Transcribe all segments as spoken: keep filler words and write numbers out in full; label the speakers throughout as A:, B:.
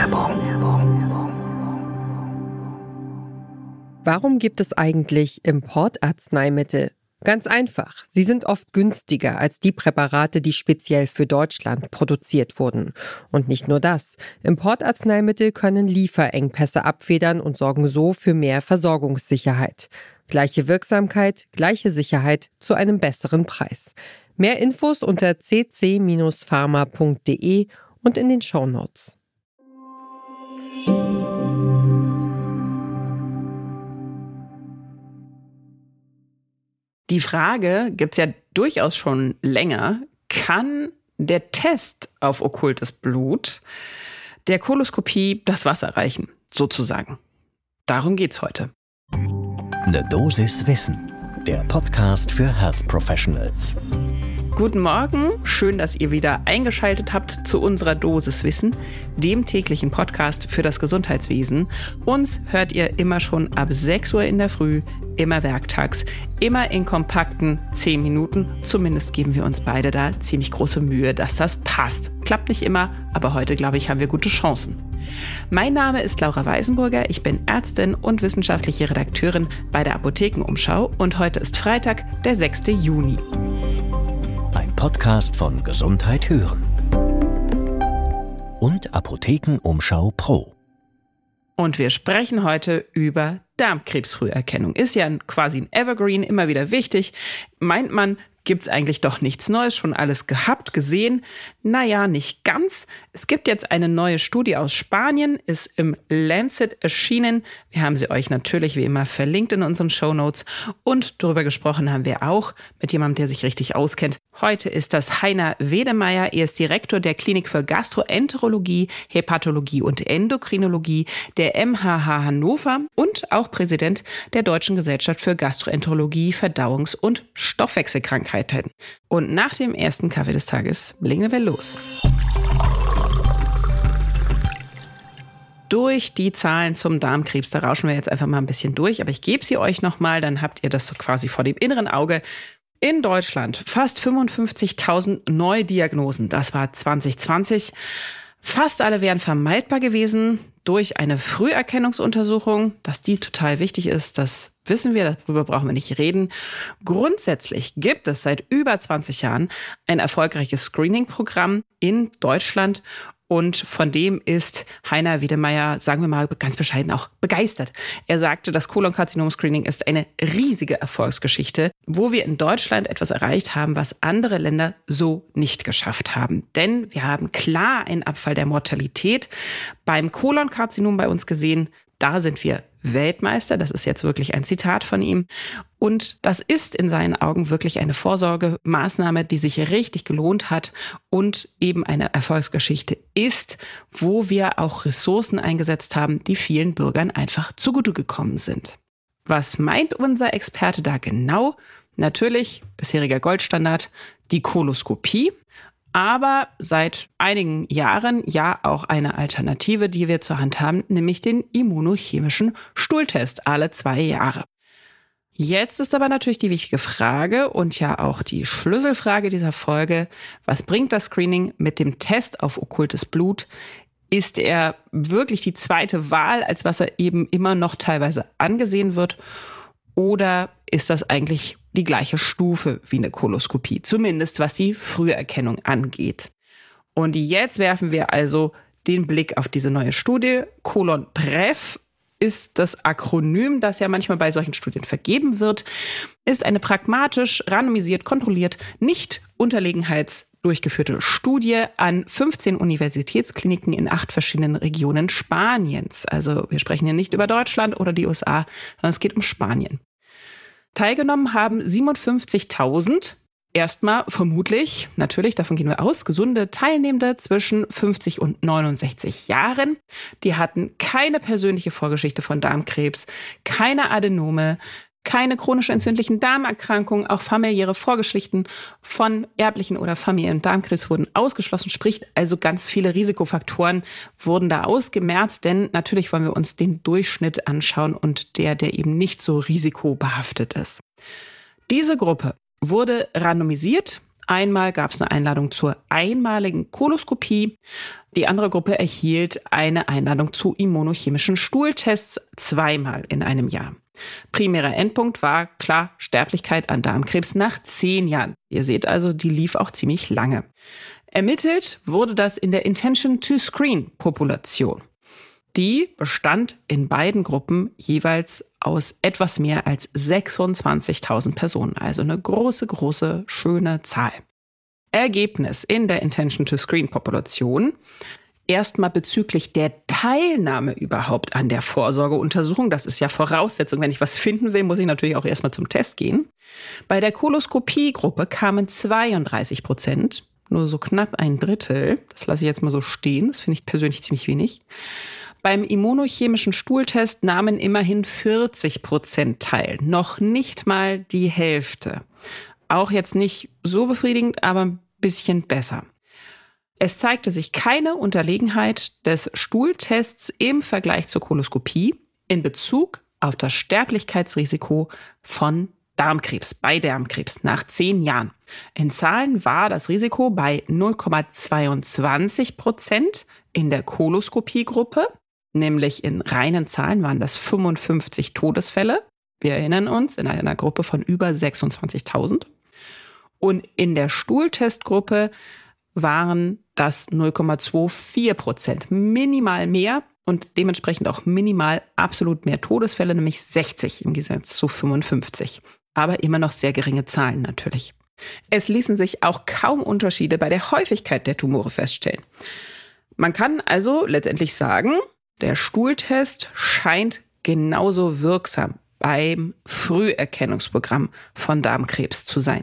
A: Warum gibt es eigentlich Importarzneimittel? Ganz einfach. Sie sind oft günstiger als die Präparate, die speziell für Deutschland produziert wurden. Und nicht nur das. Importarzneimittel können Lieferengpässe abfedern und sorgen so für mehr Versorgungssicherheit. Gleiche Wirksamkeit, gleiche Sicherheit zu einem besseren Preis. Mehr Infos unter c c Bindestrich pharma punkt d e und in den Shownotes.
B: Die Frage gibt's ja durchaus schon länger. Kann der Test auf okkultes Blut der Koloskopie das Wasser reichen, sozusagen? Darum geht's heute.
C: Eine Dosis Wissen, der Podcast für Health Professionals.
B: Guten Morgen, schön, dass ihr wieder eingeschaltet habt zu unserer Dosis Wissen, dem täglichen Podcast für das Gesundheitswesen. Uns hört ihr immer schon ab sechs Uhr in der Früh, immer werktags, immer in kompakten zehn Minuten. Zumindest geben wir uns beide da ziemlich große Mühe, dass das passt. Klappt nicht immer, aber heute, glaube ich, haben wir gute Chancen. Mein Name ist Laura Weisenburger, ich bin Ärztin und wissenschaftliche Redakteurin bei der Apothekenumschau und heute ist Freitag, der sechster Juni.
C: Ein Podcast von Gesundheit hören und Apothekenumschau Pro.
B: Und wir sprechen heute über Darmkrebsfrüherkennung. Ist ja quasi ein Evergreen, immer wieder wichtig. Meint man, gibt's eigentlich doch nichts Neues, schon alles gehabt, gesehen? Naja, nicht ganz. Es gibt jetzt eine neue Studie aus Spanien, ist im Lancet erschienen. Wir haben sie euch natürlich wie immer verlinkt in unseren Shownotes. Und darüber gesprochen haben wir auch mit jemandem, der sich richtig auskennt. Heute ist das Heiner Wedemeyer. Er ist Direktor der Klinik für Gastroenterologie, Hepatologie und Endokrinologie der M H H Hannover und auch Präsident der Deutschen Gesellschaft für Gastroenterologie, Verdauungs- und Stoffwechselkrankheiten. Und nach dem ersten Kaffee des Tages legen wir los. Durch die Zahlen zum Darmkrebs, da rauschen wir jetzt einfach mal ein bisschen durch, aber ich gebe sie euch nochmal, dann habt ihr das so quasi vor dem inneren Auge. In Deutschland fast fünfundfünfzigtausend Neudiagnosen, das war zwanzig zwanzig. Fast alle wären vermeidbar gewesen durch eine Früherkennungsuntersuchung. Dass die total wichtig ist, das wissen wir, darüber brauchen wir nicht reden. Grundsätzlich gibt es seit über zwanzig Jahren ein erfolgreiches Screening-Programm in Deutschland. Und von dem ist Heiner Wedemeyer, sagen wir mal ganz bescheiden, auch begeistert. Er sagte, das Kolonkarzinom-Screening ist eine riesige Erfolgsgeschichte, wo wir in Deutschland etwas erreicht haben, was andere Länder so nicht geschafft haben. Denn wir haben klar einen Abfall der Mortalität beim Kolonkarzinom bei uns gesehen. Da sind wir Weltmeister. Das ist jetzt wirklich ein Zitat von ihm. Und das ist in seinen Augen wirklich eine Vorsorgemaßnahme, die sich richtig gelohnt hat und eben eine Erfolgsgeschichte ist, wo wir auch Ressourcen eingesetzt haben, die vielen Bürgern einfach zugute gekommen sind. Was meint unser Experte da genau? Natürlich, bisheriger Goldstandard, die Koloskopie. Aber seit einigen Jahren ja auch eine Alternative, die wir zur Hand haben, nämlich den immunochemischen Stuhltest alle zwei Jahre. Jetzt ist aber natürlich die wichtige Frage und ja auch die Schlüsselfrage dieser Folge: Was bringt das Screening mit dem Test auf okkultes Blut? Ist er wirklich die zweite Wahl, als was er eben immer noch teilweise angesehen wird? Oder ist das eigentlich die gleiche Stufe wie eine Koloskopie, zumindest was die Früherkennung angeht? Und jetzt werfen wir also den Blick auf diese neue Studie. Colon-Prev ist das Akronym, das ja manchmal bei solchen Studien vergeben wird, ist eine pragmatisch, randomisiert, kontrolliert, nicht unterlegenheits durchgeführte Studie an fünfzehn Universitätskliniken in acht verschiedenen Regionen Spaniens. Also wir sprechen hier nicht über Deutschland oder die U S A, sondern es geht um Spanien. Teilgenommen haben siebenundfünfzigtausend, erstmal vermutlich, natürlich, davon gehen wir aus, gesunde Teilnehmende zwischen fünfzig und neunundsechzig Jahren. Die hatten keine persönliche Vorgeschichte von Darmkrebs, keine Adenome, keine chronische entzündlichen Darmerkrankungen, auch familiäre Vorgeschichten von erblichen oder familiären Darmkrebs wurden ausgeschlossen. Sprich, also ganz viele Risikofaktoren wurden da ausgemerzt, denn natürlich wollen wir uns den Durchschnitt anschauen und der, der eben nicht so risikobehaftet ist. Diese Gruppe wurde randomisiert Einmal gab es eine Einladung zur einmaligen Koloskopie. Die andere Gruppe erhielt eine Einladung zu immunochemischen Stuhltests zweimal in einem Jahr. Primärer Endpunkt war klar Sterblichkeit an Darmkrebs nach zehn Jahren. Ihr seht also, die lief auch ziemlich lange. Ermittelt wurde das in der Intention-to-Screen-Population. Die bestand in beiden Gruppen jeweils aus etwas mehr als sechsundzwanzigtausend Personen. Also eine große, große, schöne Zahl. Ergebnis in der Intention-to-Screen-Population. Erstmal bezüglich der Teilnahme überhaupt an der Vorsorgeuntersuchung. Das ist ja Voraussetzung. Wenn ich was finden will, muss ich natürlich auch erstmal zum Test gehen. Bei der Koloskopiegruppe kamen zweiunddreißig Prozent, nur so knapp ein Drittel. Das lasse ich jetzt mal so stehen. Das finde ich persönlich ziemlich wenig. Beim immunochemischen Stuhltest nahmen immerhin vierzig Prozent teil. Noch nicht mal die Hälfte. Auch jetzt nicht so befriedigend, aber ein bisschen besser. Es zeigte sich keine Unterlegenheit des Stuhltests im Vergleich zur Koloskopie in Bezug auf das Sterblichkeitsrisiko von Darmkrebs, bei Darmkrebs nach zehn Jahren. In Zahlen war das Risiko bei null Komma zweiundzwanzig Prozent in der Koloskopiegruppe, nämlich in reinen Zahlen waren das fünfundfünfzig Todesfälle. Wir erinnern uns, in einer Gruppe von über sechsundzwanzigtausend. Und in der Stuhltestgruppe waren das null Komma vierundzwanzig Prozent, minimal mehr und dementsprechend auch minimal absolut mehr Todesfälle, nämlich sechzig im Gegensatz zu fünfundfünfzig. Aber immer noch sehr geringe Zahlen natürlich. Es ließen sich auch kaum Unterschiede bei der Häufigkeit der Tumore feststellen. Man kann also letztendlich sagen, der Stuhltest scheint genauso wirksam beim Früherkennungsprogramm von Darmkrebs zu sein.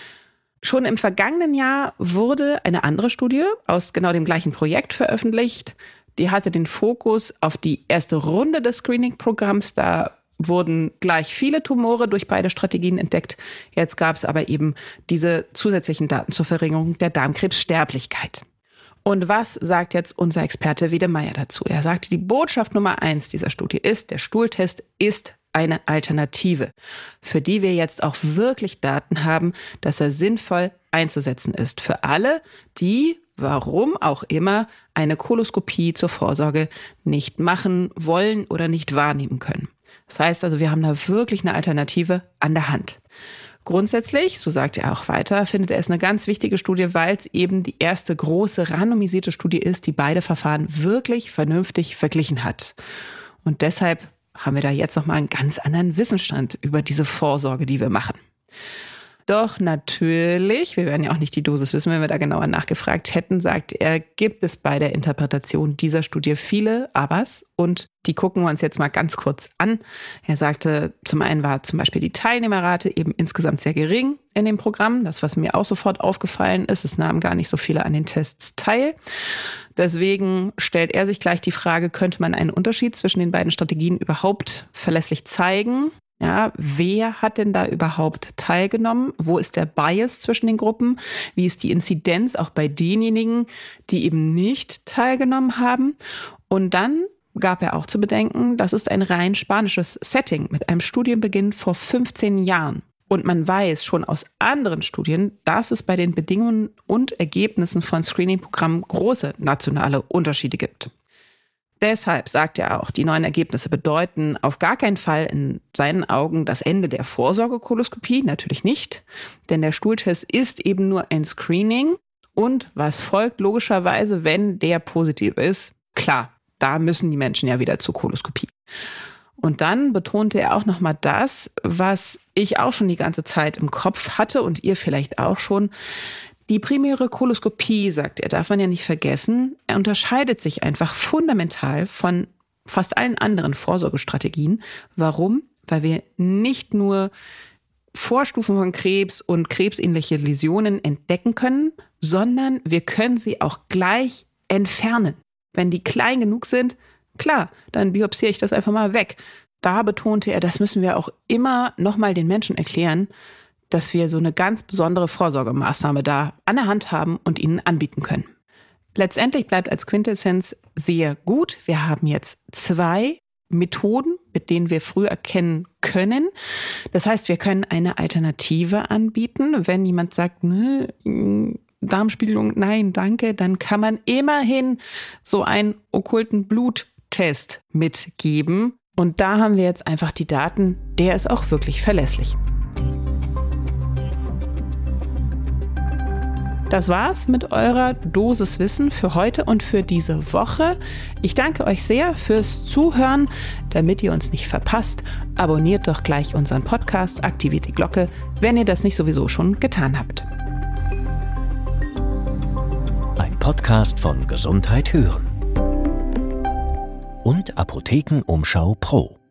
B: Schon im vergangenen Jahr wurde eine andere Studie aus genau dem gleichen Projekt veröffentlicht. Die hatte den Fokus auf die erste Runde des Screening-Programms. Da wurden gleich viele Tumore durch beide Strategien entdeckt. Jetzt gab es aber eben diese zusätzlichen Daten zur Verringerung der Darmkrebssterblichkeit. Und was sagt jetzt unser Experte Wiedemeyer dazu? Er sagte, die Botschaft Nummer eins dieser Studie ist, der Stuhltest ist eine Alternative, für die wir jetzt auch wirklich Daten haben, dass er sinnvoll einzusetzen ist. Für alle, die, warum auch immer, eine Koloskopie zur Vorsorge nicht machen wollen oder nicht wahrnehmen können. Das heißt also, wir haben da wirklich eine Alternative an der Hand. Grundsätzlich, so sagt er auch weiter, findet er es eine ganz wichtige Studie, weil es eben die erste große randomisierte Studie ist, die beide Verfahren wirklich vernünftig verglichen hat. Und deshalb haben wir da jetzt nochmal einen ganz anderen Wissensstand über diese Vorsorge, die wir machen. Doch natürlich, wir werden ja auch nicht die Dosis wissen, wenn wir da genauer nachgefragt hätten, sagt er, gibt es bei der Interpretation dieser Studie viele Abers und die gucken wir uns jetzt mal ganz kurz an. Er sagte, zum einen war zum Beispiel die Teilnehmerrate eben insgesamt sehr gering in dem Programm. Das, was mir auch sofort aufgefallen ist, es nahmen gar nicht so viele an den Tests teil. Deswegen stellt er sich gleich die Frage, könnte man einen Unterschied zwischen den beiden Strategien überhaupt verlässlich zeigen? Ja, wer hat denn da überhaupt teilgenommen? Wo ist der Bias zwischen den Gruppen? Wie ist die Inzidenz auch bei denjenigen, die eben nicht teilgenommen haben? Und dann gab er auch zu bedenken, das ist ein rein spanisches Setting mit einem Studienbeginn vor fünfzehn Jahren. Und man weiß schon aus anderen Studien, dass es bei den Bedingungen und Ergebnissen von Screening-Programmen große nationale Unterschiede gibt. Deshalb sagt er auch, die neuen Ergebnisse bedeuten auf gar keinen Fall in seinen Augen das Ende der Vorsorgekoloskopie, natürlich nicht, denn der Stuhltest ist eben nur ein Screening und was folgt logischerweise, wenn der positiv ist, klar, da müssen die Menschen ja wieder zur Koloskopie. Und dann betonte er auch nochmal das, was ich auch schon die ganze Zeit im Kopf hatte und ihr vielleicht auch schon. Die primäre Koloskopie, sagt er, darf man ja nicht vergessen, er unterscheidet sich einfach fundamental von fast allen anderen Vorsorgestrategien. Warum? Weil wir nicht nur Vorstufen von Krebs und krebsähnliche Läsionen entdecken können, sondern wir können sie auch gleich entfernen. Wenn die klein genug sind, klar, dann biopsiere ich das einfach mal weg. Da betonte er, das müssen wir auch immer nochmal den Menschen erklären, dass wir so eine ganz besondere Vorsorgemaßnahme da an der Hand haben und ihnen anbieten können. Letztendlich bleibt als Quintessenz sehr gut. Wir haben jetzt zwei Methoden, mit denen wir früh erkennen können. Das heißt, wir können eine Alternative anbieten. Wenn jemand sagt, ne, Darmspiegelung, nein, danke, dann kann man immerhin so einen okkulten Bluttest mitgeben. Und da haben wir jetzt einfach die Daten, der ist auch wirklich verlässlich. Das war's mit eurer Dosis Wissen für heute und für diese Woche. Ich danke euch sehr fürs Zuhören. Damit ihr uns nicht verpasst, abonniert doch gleich unseren Podcast, aktiviert die Glocke, wenn ihr das nicht sowieso schon getan habt.
C: Ein Podcast von Gesundheit hören und Apothekenumschau Pro.